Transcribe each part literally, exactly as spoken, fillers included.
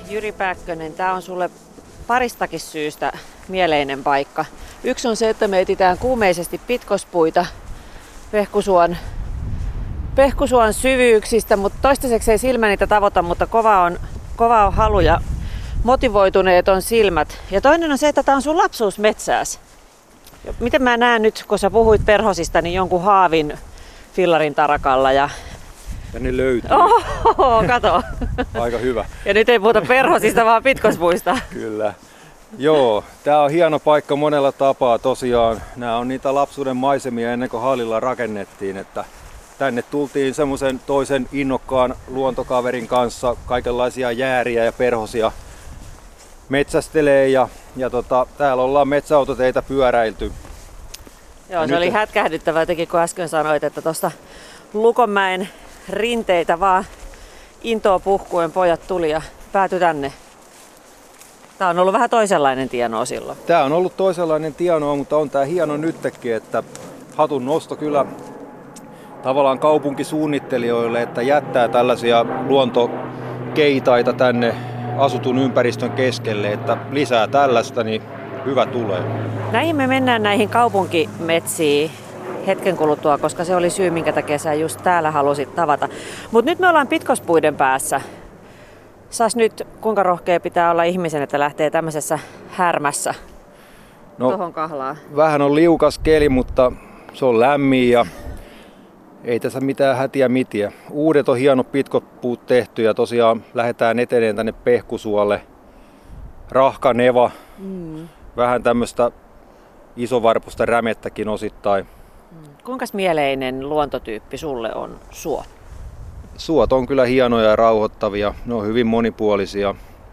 Jyri Pääkkönen, tämä on sulle paristakin syystä mieleinen paikka. Yksi on se, että me etsitään kuumeisesti pitkospuita Pehkusuon, Pehkusuon syvyyksistä, mutta toistaiseksi ei silmä niitä tavoita, mutta kova on, kova on halu ja motivoituneet on silmät. Ja toinen on se, että tämä on sun lapsuusmetsääs. Miten mä näen nyt, kun sä puhuit perhosista, niin jonkun haavin fillarin tarakalla ja Ja ne löytyy. Oho, kato. Aika hyvä. Ja nyt ei puhuta perhosista, vaan pitkospuista. Kyllä. Joo, tää on hieno paikka monella tapaa tosiaan. Nämä on niitä lapsuuden maisemia ennen kuin hallilla rakennettiin. Että tänne tultiin semmoisen toisen innokkaan luontokaverin kanssa kaikenlaisia jääriä ja perhosia metsästelee. Ja, ja tota, täällä ollaan metsäautoteitä pyöräilty. Joo, ja se nyt oli hätkähdyttävää jotenkin, kun äsken sanoit, että tuosta Lukonmäen rinteitä vaan intoa puhkuen pojat tuli ja päätyi tänne. Tämä on ollut vähän toisenlainen tienoa silloin. Tämä on ollut toisenlainen tienoa, mutta on tämä hieno nytkin, että hatun nosto kyllä tavallaan kaupunkisuunnittelijoille, että jättää tällaisia luontokeitaita tänne asutun ympäristön keskelle, että lisää tällaista, niin hyvä tulee. Näihin me mennään näihin kaupunkimetsiin hetken kuluttua, koska se oli syy, minkä takia sä just täällä halusit tavata. Mutta nyt me ollaan pitkospuiden päässä. Sas nyt, kuinka rohkea pitää olla ihmisen, että lähtee tämmöisessä härmässä no, tuohon kahlaan? Vähän on liukas keli, mutta se on lämmin ja ei tässä mitään hätiä mitiä. Uudet on hienot pitkospuut tehty ja tosiaan lähdetään eteneen tänne Pehkusuolle. Rahkaneva, mm. vähän tämmöistä isovarpusta rämettäkin osittain. Kuinka mieleinen luontotyyppi sulle on suo? Suot on kyllä hienoja ja rauhoittavia, ne on hyvin monipuolisia.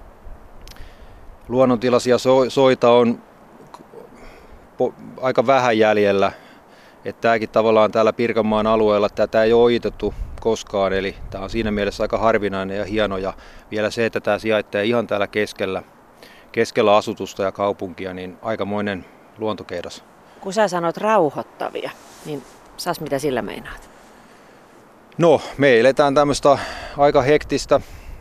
Luonnontilaisia so- soita on po- aika vähän jäljellä. Että tämäkin tavallaan täällä Pirkanmaan alueella tätä ei ole ojitettu koskaan, eli tämä on siinä mielessä aika harvinainen ja hieno. Ja vielä se, että tämä sijaitsee ihan täällä keskellä, keskellä asutusta ja kaupunkia, niin aikamoinen luontokeidas. Kun sä sanot rauhoittavia, niin sas mitä sillä meinaat? No, me eletään tämmöistä aika hektistä.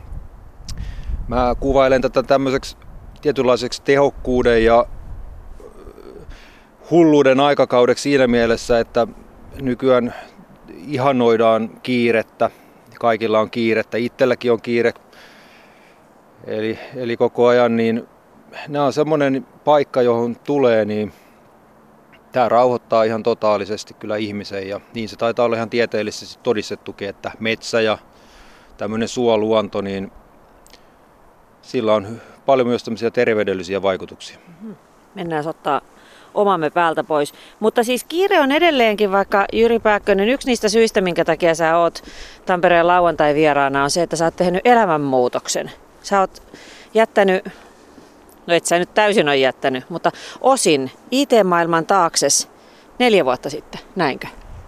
Mä kuvailen tätä tämmöiseksi tietynlaiseksi tehokkuuden ja hulluuden aikakaudeksi siinä mielessä, että nykyään ihannoidaan kiirettä. Kaikilla on kiirettä, itselläkin on kiire. Eli, eli koko ajan, niin nämä on semmoinen paikka, johon tulee, niin tämä rauhoittaa ihan totaalisesti kyllä ihmisen ja niin se taitaa olla ihan tieteellisesti todistettukin, että metsä ja tämmöinen suoluonto, niin sillä on paljon myös tämmöisiä terveydellisiä vaikutuksia. Mennään ottaa omamme päältä pois. Mutta siis kiire on edelleenkin, vaikka Jyri Pääkkönen, yksi niistä syistä, minkä takia sä oot Tampereen lauantai-vieraana, on se, että sä oot tehnyt elämänmuutoksen. Sä oot jättänyt, no et sä nyt täysin ole jättänyt, mutta osin I T-maailman taakses neljä vuotta sitten, näinkö?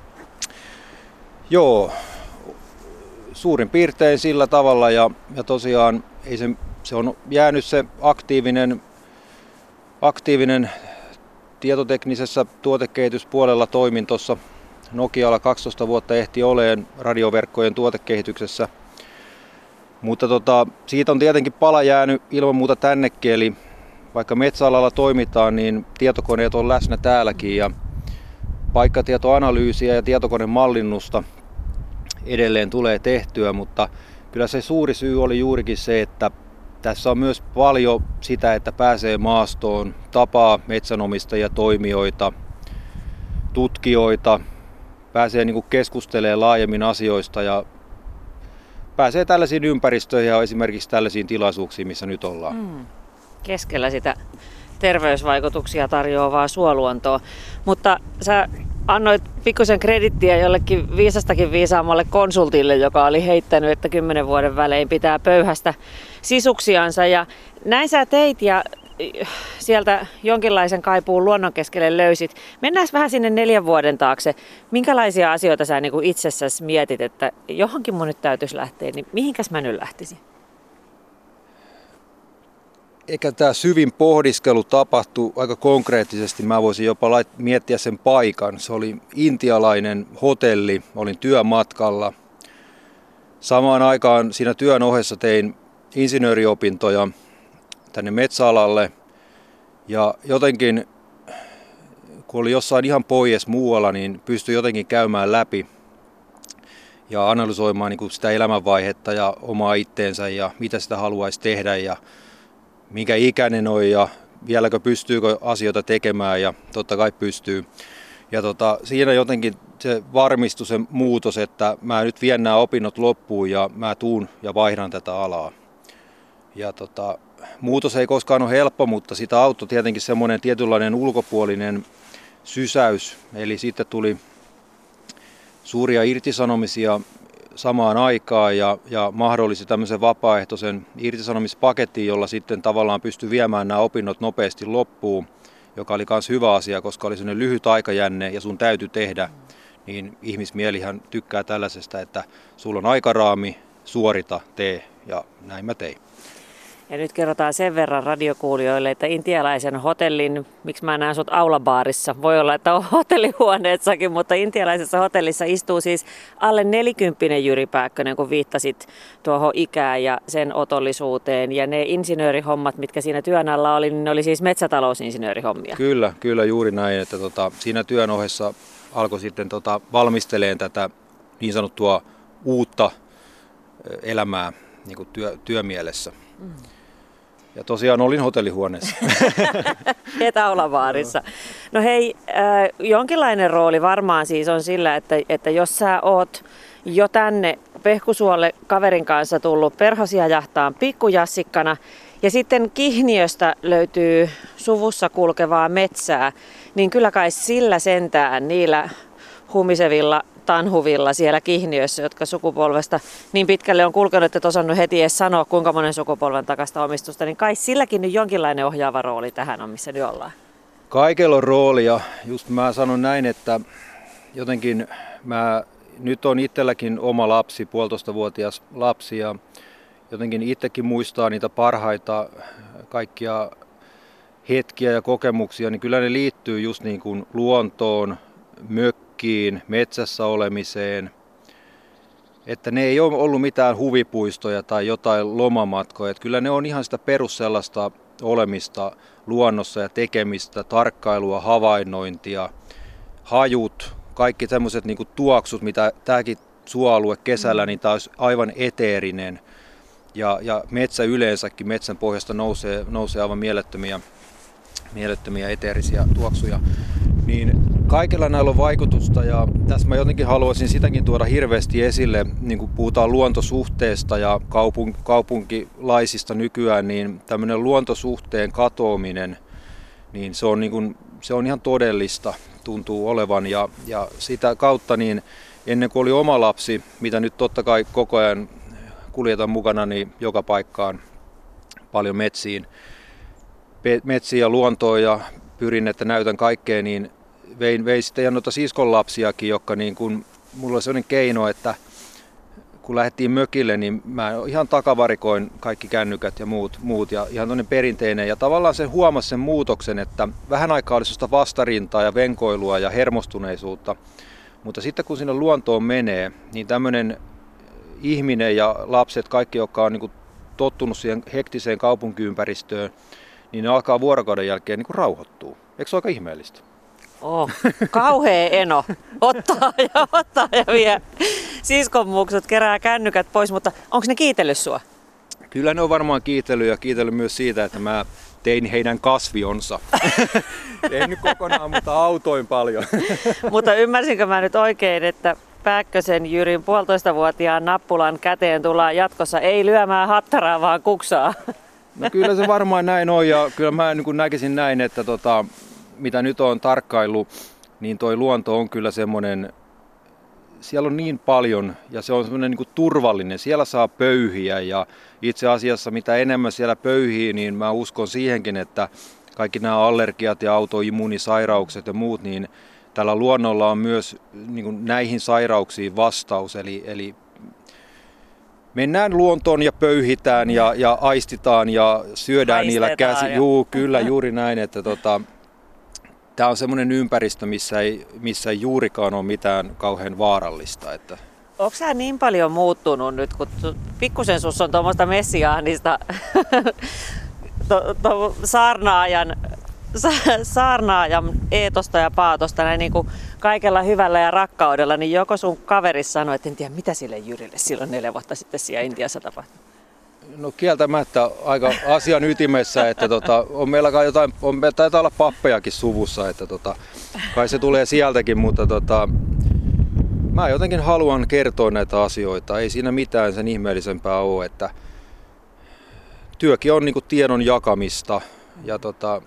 Joo, suurin piirtein sillä tavalla ja, ja tosiaan ei se, se on jäänyt se aktiivinen, aktiivinen tietoteknisessä tuotekehityspuolella toimin tuossa Nokialla kaksitoista vuotta ehti oleen radioverkkojen tuotekehityksessä. Mutta tota, siitä on tietenkin pala jäänyt ilman muuta tännekin, eli vaikka metsäalalla toimitaan, niin tietokoneet on läsnä täälläkin ja paikkatietoanalyysiä ja tietokonemallinnusta edelleen tulee tehtyä, mutta kyllä se suuri syy oli juurikin se, että tässä on myös paljon sitä, että pääsee maastoon, tapaa metsänomistajia, toimijoita, tutkijoita, pääsee niin kuin keskustelemaan laajemmin asioista ja pääsee tällaisiin ympäristöihin ja esimerkiksi tällaisiin tilaisuuksiin, missä nyt ollaan. Mm. Keskellä sitä terveysvaikutuksia tarjoavaa suoluontoa. Mutta sä annoit pikkusen kredittiä jollekin viisastakin viisaammalle konsultille, joka oli heittänyt, että kymmenen vuoden välein pitää pöyhästä sisuksiansa. Ja näin sä teit ja sieltä jonkinlaisen kaipuun luonnon keskelle löysit. Mennään vähän sinne neljän vuoden taakse. Minkälaisia asioita sä niin kuin itsessäsi mietit, että johonkin mun nyt täytyisi lähteä, niin mihinkäs mä nyt lähtisin? Eikä tämä syvin pohdiskelu tapahtu aika konkreettisesti. Mä voisin jopa lait- miettiä sen paikan. Se oli intialainen hotelli, olin työmatkalla. Samaan aikaan siinä työn ohessa tein insinööriopintoja tänne metsäalalle ja jotenkin kun oli jossain ihan pois muualla, niin pystyi jotenkin käymään läpi ja analysoimaan niin kuin sitä elämänvaihetta ja omaa itteensä ja mitä sitä haluaisi tehdä ja minkä ikäinen on ja vieläkö pystyykö asioita tekemään ja totta kai pystyy. Ja tota, siinä jotenkin se varmistui se muutos, että mä nyt vien nämä opinnot loppuun ja mä tuun ja vaihdan tätä alaa. Ja tota, muutos ei koskaan ole helppo, mutta sitä auttoi tietenkin semmoinen tietynlainen ulkopuolinen sysäys. Eli sitten tuli suuria irtisanomisia samaan aikaan ja, ja mahdollisti tämmöisen vapaaehtoisen irtisanomispaketin, jolla sitten tavallaan pystyi viemään nämä opinnot nopeasti loppuun, joka oli myös hyvä asia, koska oli sellainen lyhyt aikajänne ja sun täytyy tehdä, niin ihmismielihän tykkää tällaisesta, että sulla on aikaraami, suorita, tee ja näin mä tein. Ja nyt kerrotaan sen verran radiokuulijoille, että intialaisen hotellin, miksi mä näen sut aulabaarissa, voi olla, että on hotellihuoneessakin, mutta intialaisessa hotellissa istuu siis alle nelikymppinen Jyri Pääkkönen, kun viittasit tuohon ikään ja sen otollisuuteen. Ja ne insinöörihommat, mitkä siinä työn alla oli, niin ne oli siis metsätalousinsinöörihommia. Kyllä, kyllä juuri näin, että tota, siinä työn ohessa alkoi sitten tota, valmisteleen tätä niin sanottua uutta elämää niin kuin työ, työmielessä. Mm. Ja tosiaan olin hotellihuoneessa. Et aulabaarissa. No hei, äh, jonkinlainen rooli varmaan siis on sillä, että, että jos sä oot jo tänne Pehkusuolle kaverin kanssa tullut perhosia jahtaan pikkujassikkana ja sitten Kihniöstä löytyy suvussa kulkevaa metsää, niin kyllä kai sillä sentään niillä humisevilla tanhuvilla siellä Kihniössä, jotka sukupolvesta niin pitkälle on kulkenut, että osannut heti edes sanoa, kuinka monen sukupolven takasta omistusta, niin kai silläkin nyt jonkinlainen ohjaava rooli tähän on, missä nyt ollaan. Kaikella on rooli ja just mä sanon näin, että jotenkin mä nyt on itselläkin oma lapsi, puolitoistavuotias lapsi ja jotenkin itsekin muistaa niitä parhaita kaikkia hetkiä ja kokemuksia, niin kyllä ne liittyy just niin kuin luontoon, mökkiin, metsässä olemiseen, että ne ei ole ollut mitään huvipuistoja tai jotain lomamatkoja, että kyllä ne on ihan sitä perus sellaista olemista luonnossa ja tekemistä, tarkkailua, havainnointia, hajut, kaikki semmoiset niin kuin tuoksut, mitä tämäkin suoalue kesällä, niin tämä olisi aivan eteerinen ja, ja metsä yleensäkin, metsän pohjasta nousee, nousee aivan mielettömiä, mielettömiä eteerisiä tuoksuja, niin kaikilla näillä on vaikutusta ja tässä mä jotenkin haluaisin sitäkin tuoda hirveästi esille, niin kun puhutaan luontosuhteesta ja kaupunk- kaupunkilaisista nykyään, niin tämmöinen luontosuhteen katoaminen, niin se on, niin kun, se on ihan todellista, tuntuu olevan ja, ja sitä kautta niin ennen kuin oli oma lapsi, mitä nyt totta kai koko ajan kuljetan mukana niin joka paikkaan paljon metsiin, metsiin ja luontoon ja pyrin, että näytän kaikkea, niin vein, vein sitten noita siskon lapsiakin, jotka niin kun, mulla oli sellainen keino, että kun lähdettiin mökille, niin mä ihan takavarikoin kaikki kännykät ja muut, muut ja ihan toinen perinteinen. Ja tavallaan se huomasi sen muutoksen, että vähän aikaa oli sellaista vastarintaa ja venkoilua ja hermostuneisuutta. Mutta sitten kun sinne luontoon menee, niin tämmöinen ihminen ja lapset, kaikki, jotka on niin kuin tottunut siihen hektiseen kaupunkiympäristöön, niin ne alkaa vuorokauden jälkeen niin kuin rauhoittua. Eikö se ole aika ihmeellistä? Oh, kauhea eno. Ottaa ja ottaa ja vie. Siskon muksut kerää kännykät pois, mutta onko ne kiitellyt sua? Kyllä ne on varmaan kiitellyt ja kiitellyt myös siitä, että mä tein heidän kasvionsa. Ei nyt kokonaan, mutta autoin paljon. Mutta ymmärsinkö mä nyt oikein, että Pääkkösen Jyrin puolitoistavuotiaan nappulan käteen tullaan jatkossa ei lyömään hattaraa, vaan kuksaa? No kyllä se varmaan näin on ja kyllä mä niin näkisin näin, että tota, mitä nyt on tarkkaillut, niin toi luonto on kyllä semmoinen, siellä on niin paljon ja se on semmoinen niin kuin turvallinen, siellä saa pöyhiä ja itse asiassa mitä enemmän siellä pöyhii, niin mä uskon siihenkin, että kaikki nämä allergiat ja autoimmuunisairaukset ja muut, niin tällä luonnolla on myös niin kuin näihin sairauksiin vastaus, eli, eli mennään luontoon ja pöyhitään ja, ja aistitaan ja syödään Aistetaan niillä käsi. Juu, kyllä juuri näin, että tota, tämä on semmoinen ympäristö, missä ei, missä ei juurikaan ole mitään kauhean vaarallista. Että Onko sä niin paljon muuttunut nyt, kun pikkusen sus on tuommoista messiaanista to, to, saarnaajan, sa, saarnaajan eetosta ja paatosta näin niin kuin kaikella hyvällä ja rakkaudella, niin joko sun kaveris sanoi, että en tiedä mitä sille Jyrille silloin neljä vuotta sitten siellä Intiassa tapahtui? No kieltämättä aika asian ytimessä, että tota, on meillä kai jotain, on, taitaa olla pappejakin suvussa, että tota, kai se tulee sieltäkin, mutta tota, mä jotenkin haluan kertoa näitä asioita, ei siinä mitään sen ihmeellisempää ole, että työkin on niinku tiedon jakamista ja tota,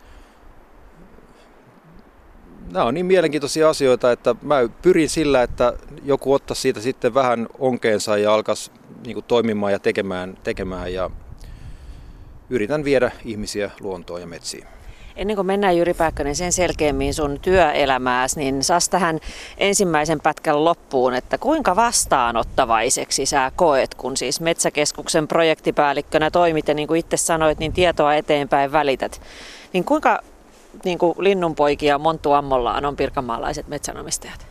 nämä on niin mielenkiintoisia asioita, että mä pyrin sillä, että joku ottaisi siitä sitten vähän onkeensa ja alkaisi niin kuin toimimaan ja tekemään, tekemään ja yritän viedä ihmisiä luontoon ja metsiin. Ennen kuin mennään Jyri Pääkkönen sen selkeämmin sun työelämääsi, niin saas tähän ensimmäisen pätkän loppuun, että kuinka vastaanottavaiseksi sä koet, kun siis Metsäkeskuksen projektipäällikkönä toimit ja niin kuin itse sanoit, niin tietoa eteenpäin välität. Niin kuinka niin kuin linnunpoikia monttu ammollaan on pirkanmaalaiset metsänomistajat?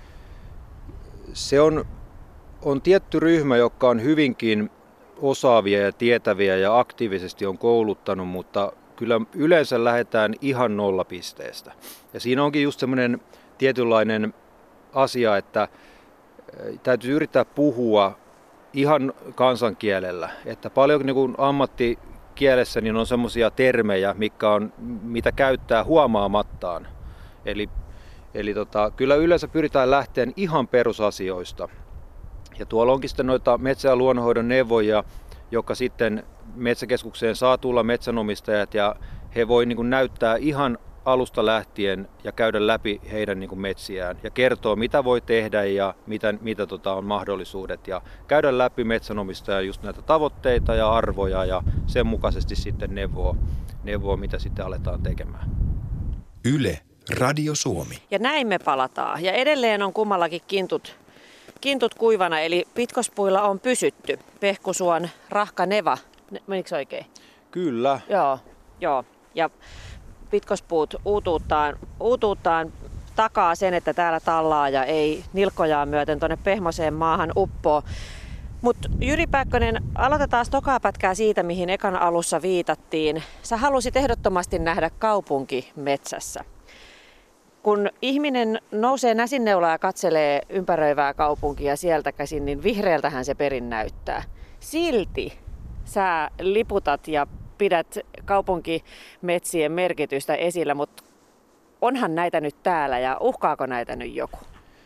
Se on, on tietty ryhmä, joka on hyvinkin osaavia ja tietäviä ja aktiivisesti on kouluttanut, mutta kyllä yleensä lähdetään ihan nollapisteestä. Ja siinä onkin just semmoinen tietynlainen asia, että täytyy yrittää puhua ihan kansankielellä. Että paljon niin kuin ammattikielessä niin on semmoisia termejä, mitkä on, mitä käyttää huomaamattaan. Eli, eli tota, kyllä yleensä pyritään lähteen ihan perusasioista. Ja tuolla onkin sitten noita metsä- ja luonnonhoidon neuvoja, jotka sitten Metsäkeskukseen saa tulla metsänomistajat ja he voi niin kuin näyttää ihan alusta lähtien ja käydä läpi heidän niin kuin metsiään ja kertoo mitä voi tehdä ja mitä, mitä tota on mahdollisuudet ja käydä läpi metsänomistajan just näitä tavoitteita ja arvoja ja sen mukaisesti sitten neuvoo, neuvoo mitä sitten aletaan tekemään. Yle, Radio Suomi. Ja näin me palataan ja edelleen on kummallakin kintut. Kintut kuivana, eli pitkospuilla on pysytty. Pehkusuon rahkaneva, menikö oikein? Kyllä. Joo, joo. Ja pitkospuut uutuuttaan, uutuuttaan takaa sen, että täällä tallaa ja ei nilkkojaan myöten tuonne pehmoseen maahan uppoo. Mutta Jyri Pääkkönen, aloitetaan tokaa pätkää siitä, mihin ekan alussa viitattiin. Sä halusit ehdottomasti nähdä kaupunki metsässä. Kun ihminen nousee näsinneulaa ja katselee ympäröivää kaupunkia sieltä käsin, niin vihreältähän se perin näyttää. Silti sä liputat ja pidät kaupunkimetsien merkitystä esillä, mutta onhan näitä nyt täällä ja uhkaako näitä nyt joku?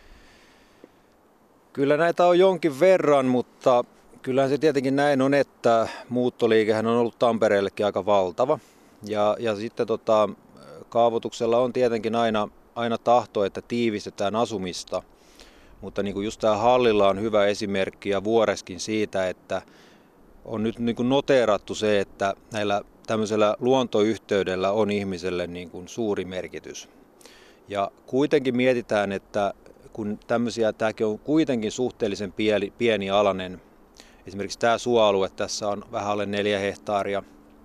Kyllä näitä on jonkin verran, mutta kyllähän se tietenkin näin on, että muuttoliikehän on ollut Tampereellekin aika valtava. Ja, ja sitten tota, kaavoituksella on tietenkin aina aina tahto, että tiivistetään asumista, mutta niin kuin just tämä Hallilla on hyvä esimerkki ja Vuoreskin siitä, että on nyt niin kuin noteerattu se, että näillä tämmöisellä luontoyhteydellä on ihmiselle niin kuin suuri merkitys. Ja kuitenkin mietitään, että kun tämmöisiä, tämäkin on kuitenkin suhteellisen pieni, pieni alainen, esimerkiksi tämä suoalue tässä on vähän alle neljä hehtaaria,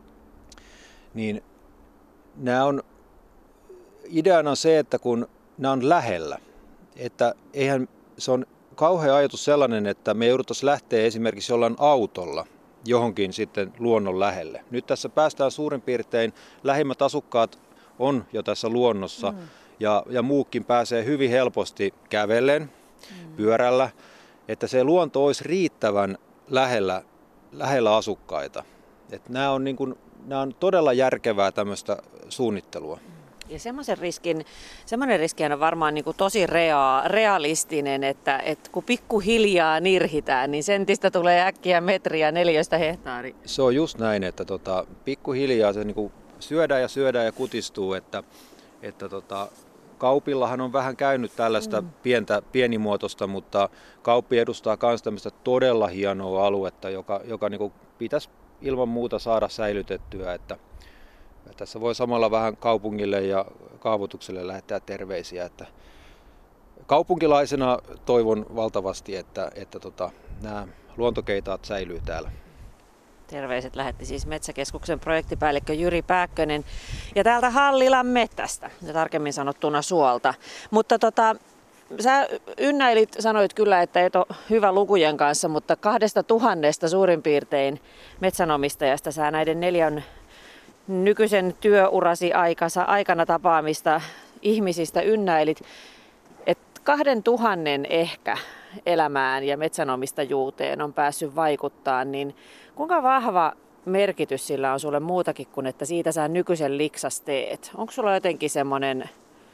niin nämä on ideana on se, että kun nämä on lähellä, että eihän se on kauhea ajatus sellainen, että me jouduttaisiin lähteä esimerkiksi jollain autolla johonkin sitten luonnon lähelle. Nyt tässä päästään suurin piirtein, lähimmät asukkaat on jo tässä luonnossa mm. ja, ja muukin pääsee hyvin helposti kävellen, mm. pyörällä, että se luonto olisi riittävän lähellä, lähellä asukkaita. Että nämä on, niin kuin, nämä on todella järkevää tämmöistä suunnittelua. Ja semmoisen riskin, semmoinen riski on varmaan niin kuin tosi rea, realistinen, että, että kun pikkuhiljaa nirhitään, niin sentistä tulee äkkiä metriä neljästä hehtaari. Se on just näin, että tota, pikkuhiljaa se niin kuin syödään ja syödään ja kutistuu, että, että tota, Kaupillahan on vähän käynyt tällaista mm. pientä, pienimuotoista, mutta Kauppi edustaa myös tämmöistä todella hienoa aluetta, joka, joka niin kuin pitäisi ilman muuta saada säilytettyä, että tässä voi samalla vähän kaupungille ja kaavoitukselle lähettää terveisiä, että kaupunkilaisena toivon valtavasti, että, että tota, nämä luontokeitaat säilyy täällä. Terveiset lähetti siis Metsäkeskuksen projektipäällikkö Jyri Pääkkönen ja täältä Hallilan mettästä ja tarkemmin sanottuna suolta. Mutta tota, sä ynnäilit, sanoit kyllä, että et ole hyvä lukujen kanssa, mutta kahdesta tuhannesta suurin piirtein metsänomistajasta sä näiden neljän nykyisen työurasi aikansa, aikana tapaamista ihmisistä ynnäilit, että kahden tuhannen ehkä elämään ja metsänomistajuuteen on päässyt vaikuttaa, niin kuinka vahva merkitys sillä on sulle muutakin kuin, että siitä sä nykyisen liksas teet? Onko sulla jotenkin semmoinen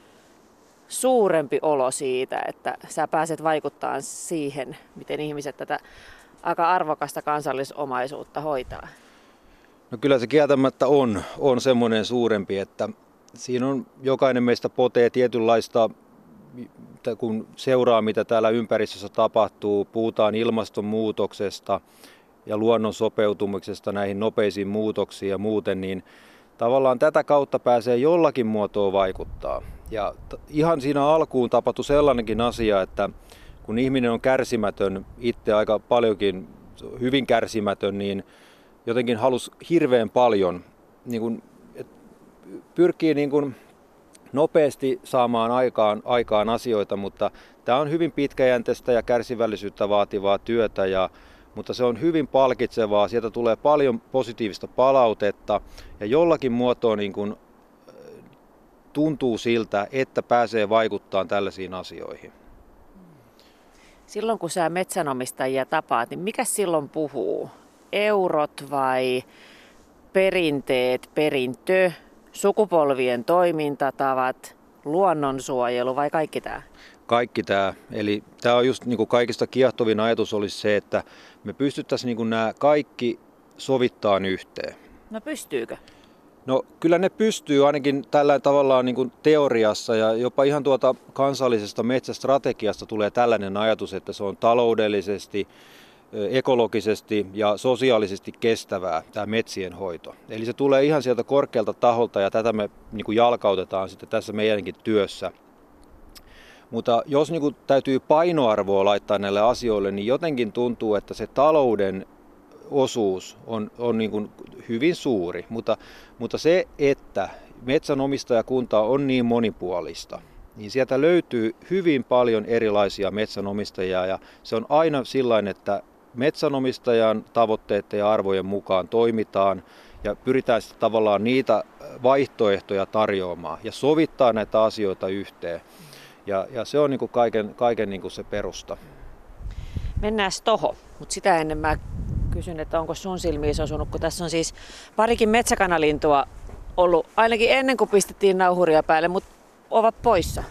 suurempi olo siitä, että sä pääset vaikuttamaan siihen, miten ihmiset tätä aika arvokasta kansallisomaisuutta hoitaa? No kyllä se kieltämättä on, on semmoinen suurempi, että siinä on jokainen meistä potee tietynlaista, kun seuraa mitä täällä ympäristössä tapahtuu, puhutaan ilmastonmuutoksesta ja luonnon sopeutumisesta näihin nopeisiin muutoksiin ja muuten, niin tavallaan tätä kautta pääsee jollakin muotoa vaikuttaa. Ja t- ihan siinä alkuun tapahtui sellainenkin asia, että kun ihminen on kärsimätön, itse aika paljonkin hyvin kärsimätön, niin jotenkin halusi hirveän paljon, niin kun, pyrkii niin kun nopeasti saamaan aikaan, aikaan asioita, mutta tämä on hyvin pitkäjänteistä ja kärsivällisyyttä vaativaa työtä, ja, mutta se on hyvin palkitsevaa, sieltä tulee paljon positiivista palautetta ja jollakin muotoa niin kun tuntuu siltä, että pääsee vaikuttamaan tällaisiin asioihin. Silloin kun sä metsänomistajia tapaat, niin mikä silloin puhuu? Eurot vai perinteet, perintö, sukupolvien toimintatavat, luonnonsuojelu vai kaikki tämä? Kaikki tämä. Eli tämä on just niin kuin kaikista kiehtovin ajatus olisi se, että me pystyttäisiin niin kuin nämä kaikki sovittaan yhteen. No pystyykö? No kyllä ne pystyy ainakin tällä tavallaan niin kuin teoriassa ja jopa ihan tuota kansallisesta metsästrategiasta tulee tällainen ajatus, että se on taloudellisesti, ekologisesti ja sosiaalisesti kestävää tämä metsien hoito. Eli se tulee ihan sieltä korkealta taholta ja tätä me niin kuin jalkautetaan sitten tässä meidänkin työssä. Mutta jos niin kuin täytyy painoarvoa laittaa näille asioille, niin jotenkin tuntuu, että se talouden osuus on, on niin kuin hyvin suuri, mutta, mutta se, että metsänomistajakunta on niin monipuolista, niin sieltä löytyy hyvin paljon erilaisia metsänomistajia ja se on aina sillain, että metsänomistajan tavoitteiden ja arvojen mukaan toimitaan ja pyritään sitten tavallaan niitä vaihtoehtoja tarjoamaan ja sovittaa näitä asioita yhteen. Ja, ja se on niin kuin kaiken, kaiken niin kuin se perusta. Mennään tohon, mutta sitä ennen mä kysyn, että onko sun silmiin osunut, kun tässä on siis parikin metsäkanalintua ollut ainakin ennen kuin pistettiin nauhuria päälle, mutta ovat poissa.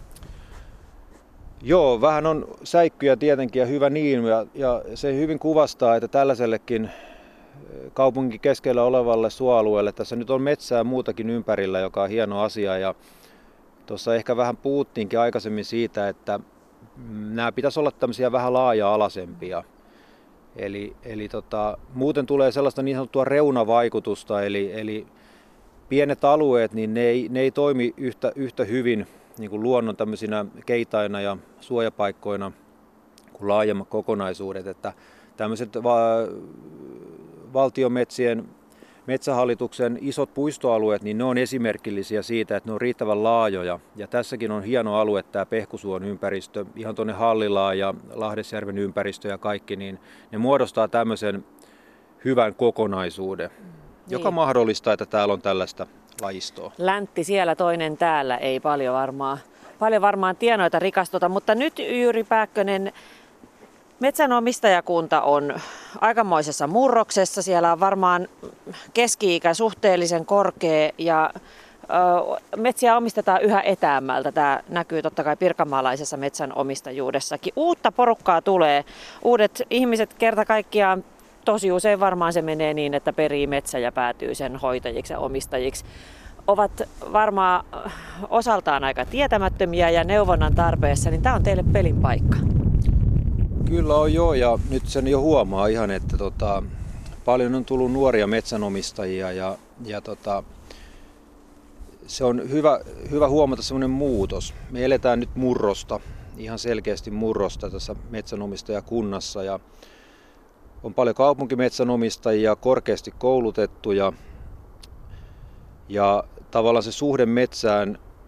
Joo, vähän on säikkyjä tietenkin ja hyvä niin ja, ja se hyvin kuvastaa, että tällaisellekin kaupungin keskellä olevalle suoalueelle tässä nyt on metsää ja muutakin ympärillä, joka on hieno asia ja tuossa ehkä vähän puhuttiinkin aikaisemmin siitä, että nämä pitäisi olla tämmöisiä vähän laaja-alaisempia. Eli, eli tota, muuten tulee sellaista niin sanottua reunavaikutusta, eli, eli pienet alueet, niin ne ei, ne ei toimi yhtä, yhtä hyvin niin kuin luonnon tämmöisinä keitaina ja suojapaikkoina kuin laajemmat kokonaisuudet. Että tämmöiset va- valtionmetsien Metsähallituksen isot puistoalueet, niin ne on esimerkillisiä siitä, että ne on riittävän laajoja. Ja tässäkin on hieno alue tämä Pehkusuon ympäristö, ihan tuonne Hallilaan ja Lahdesjärven ympäristö ja kaikki, niin ne muodostaa tämmöisen hyvän kokonaisuuden, niin, joka mahdollistaa, että täällä on tällaista lajistoa. Läntti siellä, toinen täällä, ei paljon varmaan, paljon varmaan tienoita rikastuta, mutta nyt Jyri Pääkkönen, metsänomistajakunta on aikamoisessa murroksessa. Siellä on varmaan keski-ikä suhteellisen korkea ja ö, metsiä omistetaan yhä etäämmältä. Tämä näkyy totta kai pirkanmaalaisessa metsänomistajuudessakin. Uutta porukkaa tulee. Uudet ihmiset kerta kaikkiaan, tosi usein varmaan se menee niin, että perii metsä ja päätyy sen hoitajiksi ja omistajiksi. Ovat varmaan osaltaan aika tietämättömiä ja neuvonnan tarpeessa, niin tämä on teille pelin paikka. Kyllä on joo, ja nyt sen jo huomaa ihan, että tota, paljon on tullut nuoria metsänomistajia ja, ja tota, se on hyvä, hyvä huomata semmoinen muutos. Me eletään nyt murrosta, ihan selkeästi murrosta tässä metsänomistajakunnassa ja on paljon kaupunkimetsänomistajia, korkeasti koulutettuja ja tavallaan se suhde metsään,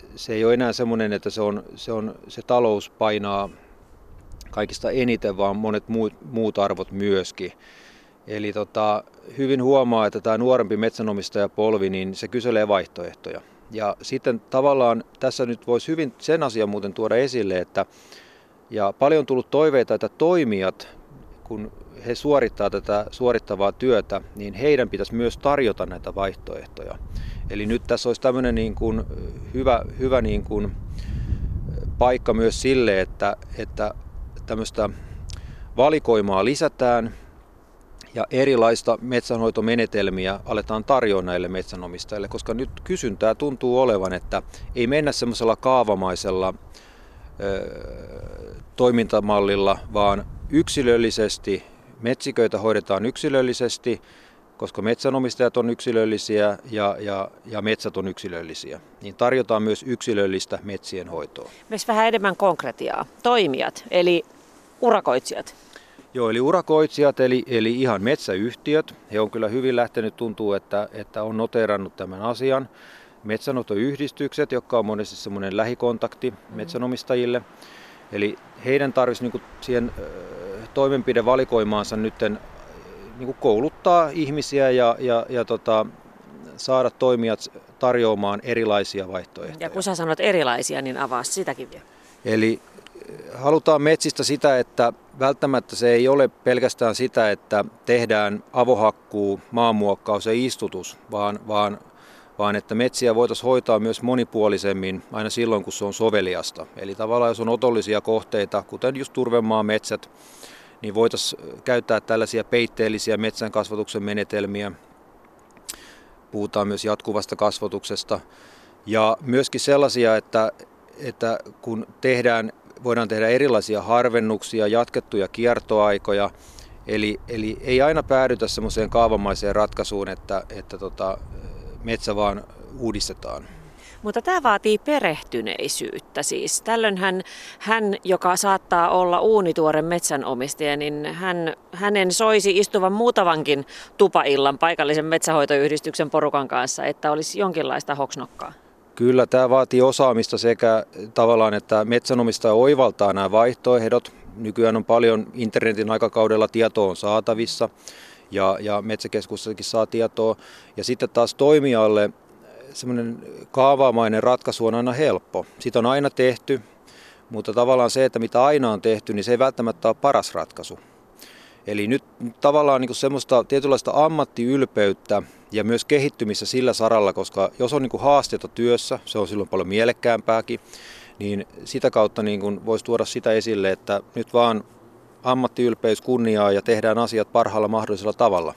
se ei ole enää semmoinen, että se, on, se, on, se talous painaa kaikista eniten, vaan monet muut, muut arvot myöskin. Eli tota, hyvin huomaa, että tämä nuorempi metsänomistajapolvi, niin se kyselee vaihtoehtoja. Ja sitten tavallaan tässä nyt voisi hyvin sen asian muuten tuoda esille, että ja paljon on tullut toiveita, että toimijat, kun he suorittaa tätä suorittavaa työtä, niin heidän pitäisi myös tarjota näitä vaihtoehtoja. Eli nyt tässä olisi tämmöinen niin kuin hyvä, hyvä niin kuin paikka myös sille, että, että tämmöistä valikoimaa lisätään ja erilaista metsänhoitomenetelmiä aletaan tarjoa näille metsänomistajille, koska nyt kysyntää tuntuu olevan, että ei mennä semmoisella kaavamaisella ö, toimintamallilla, vaan yksilöllisesti metsiköitä hoidetaan yksilöllisesti, koska metsänomistajat on yksilöllisiä ja, ja, ja metsät on yksilöllisiä, niin tarjotaan myös yksilöllistä metsien hoitoa. Myös vähän enemmän konkretiaa. Toimijat, eli urakoitsijat. Joo, eli urakoitsijat, eli, eli ihan metsäyhtiöt. He on kyllä hyvin lähtenyt, tuntuu, että, että on noteerannut tämän asian. Metsänhoitoyhdistykset, jotka on monesti semmoinen lähikontakti metsänomistajille. Eli heidän tarvitsisi niin kuin siihen toimenpidevalikoimaansa nyt niin kuin kouluttaa ihmisiä ja, ja, ja tota, saada toimijat tarjoamaan erilaisia vaihtoehtoja. Ja kun sä sanot erilaisia, niin avaa sitäkin vielä. Eli halutaan metsistä sitä, että välttämättä se ei ole pelkästään sitä, että tehdään avohakkuu, maanmuokkaus ja istutus, vaan, vaan, vaan että metsiä voitaisiin hoitaa myös monipuolisemmin aina silloin, kun se on soveliasta. Eli tavallaan jos on otollisia kohteita, kuten just turvemaan metsät, niin voitaisiin käyttää tällaisia peitteellisiä metsän kasvatuksen menetelmiä. Puhutaan myös jatkuvasta kasvatuksesta ja myöskin sellaisia, että, että kun tehdään, voidaan tehdä erilaisia harvennuksia, jatkettuja kiertoaikoja, eli, eli ei aina päädytä semmoiseen kaavamaiseen ratkaisuun, että, että tota, metsä vaan uudistetaan. Mutta tämä vaatii perehtyneisyyttä siis. Tällöin hän, hän, joka saattaa olla uunituore metsänomistaja, niin hän, hänen soisi istuvan muutamankin tupaillan paikallisen metsähoitoyhdistyksen porukan kanssa, että olisi jonkinlaista hoksnokkaa. Kyllä, tämä vaatii osaamista sekä tavallaan, että metsänomistaja oivaltaa nämä vaihtoehdot. Nykyään on paljon internetin aikakaudella tietoa on saatavissa ja, ja metsäkeskussakin saa tietoa. Ja sitten taas toimijalle semmoinen kaavamainen ratkaisu on aina helppo. Sitä on aina tehty, mutta tavallaan se, että mitä aina on tehty, niin se ei välttämättä ole paras ratkaisu. Eli nyt tavallaan niin kuin semmoista tietynlaista ammattiylpeyttä ja myös kehittymistä sillä saralla, koska jos on niin kuin haasteita työssä, se on silloin paljon mielekkäämpääkin, niin sitä kautta niin kuin voisi tuoda sitä esille, että nyt vaan ammattiylpeys kunniaa ja tehdään asiat parhaalla mahdollisella tavalla.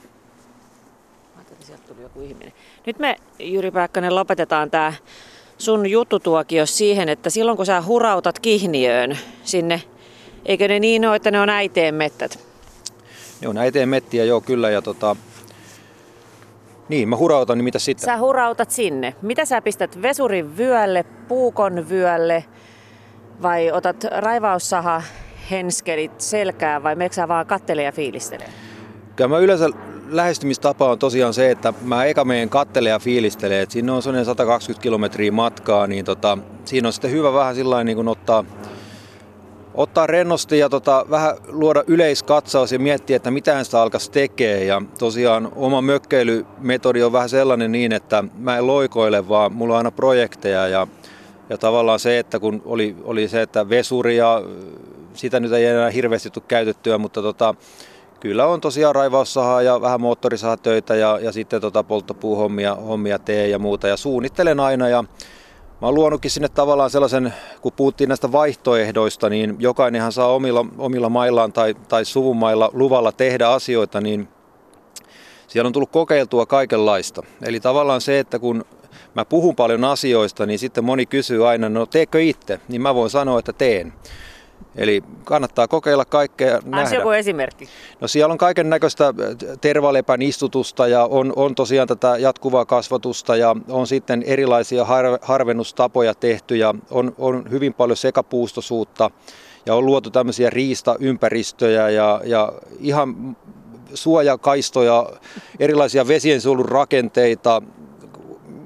Sieltä tuli joku ihminen. Nyt me, Jyri Pääkkönen, lopetetaan tämä sun juttutuokio siihen, että silloin kun sä hurautat Kihniöön sinne, eikö ne niin ole, että ne on äiteen mettät? Ne on äiteen mettiä, joo kyllä. Ja tota, niin, mä hurautan, niin mitä sitten? Sä hurautat sinne. Mitä sä pistät vesurin vyölle, puukon vyölle vai otat raivaussaha henskelit selkään vai meneekö sä vaan kattelee ja fiilistelee? Kyllä mä yleensä lähestymistapa on tosiaan se, että mä eka meen kattele ja fiilistelee, että siinä on sellainen sata kaksikymmentä kilometriä matkaa, niin tota, siinä on sitten hyvä vähän sillain niin kuin ottaa, ottaa rennosti ja tota, vähän luoda yleiskatsaus ja miettiä, että mitä sitä alkaisi tekee. Ja tosiaan oma mökkeilymetodi on vähän sellainen niin, että mä en loikoile, vaan mulla on aina projekteja ja, ja tavallaan se, että kun oli, oli se, että vesuri ja sitä nyt ei enää hirveästi tule käytettyä, mutta tota, kyllä on tosiaan raivaussahaa ja vähän moottorisahatöitä ja, ja sitten tota polttopuuhommia hommia teen ja muuta ja suunnittelen aina. Ja mä oon luonutkin sinne tavallaan sellaisen, kun puhuttiin näistä vaihtoehdoista, niin jokainenhan saa omilla, omilla maillaan tai, tai suvun mailla luvalla tehdä asioita, niin siellä on tullut kokeiltua kaikenlaista. Eli tavallaan se, että kun mä puhun paljon asioista, niin sitten moni kysyy aina, no teekö itse? Niin mä voin sanoa, että teen. Eli kannattaa kokeilla kaikkea ja nähdä. Ansi joku esimerkki? No siellä on kaiken näköistä tervalepän istutusta ja on, on tosiaan tätä jatkuvaa kasvatusta ja on sitten erilaisia har, harvennustapoja tehty ja on, on hyvin paljon sekapuustoisuutta ja on luotu tämmöisiä riistaympäristöjä ja, ja ihan suojakaistoja, erilaisia vesiensuojelun rakenteita,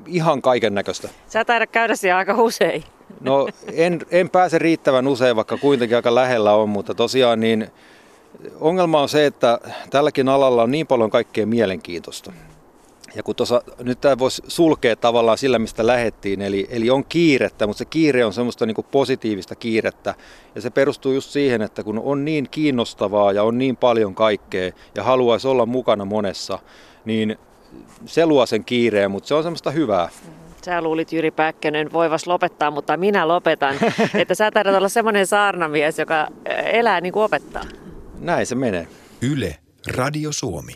ihan kaiken näköistä. Sä taidat käydä siellä aika usein. No en, en pääse riittävän usein, vaikka kuitenkin aika lähellä on, mutta tosiaan niin ongelma on se, että tälläkin alalla on niin paljon kaikkea mielenkiintoista. Ja kun tuossa, nyt tämä voisi sulkea tavallaan sillä, mistä lähdettiin, eli, eli on kiirettä, mutta se kiire on semmoista niin kuin positiivista kiirettä. Ja se perustuu just siihen, että kun on niin kiinnostavaa ja on niin paljon kaikkea ja haluaisi olla mukana monessa, niin se luo sen kiireen, mutta se on semmoista hyvää. Sä luulit, Jyri Päkkönen, voivas lopettaa, mutta minä lopetan. Että sä taidat olla semmoinen saarnamies, joka elää niin kuin opettaa. Näin se menee. Yle, Radio Suomi.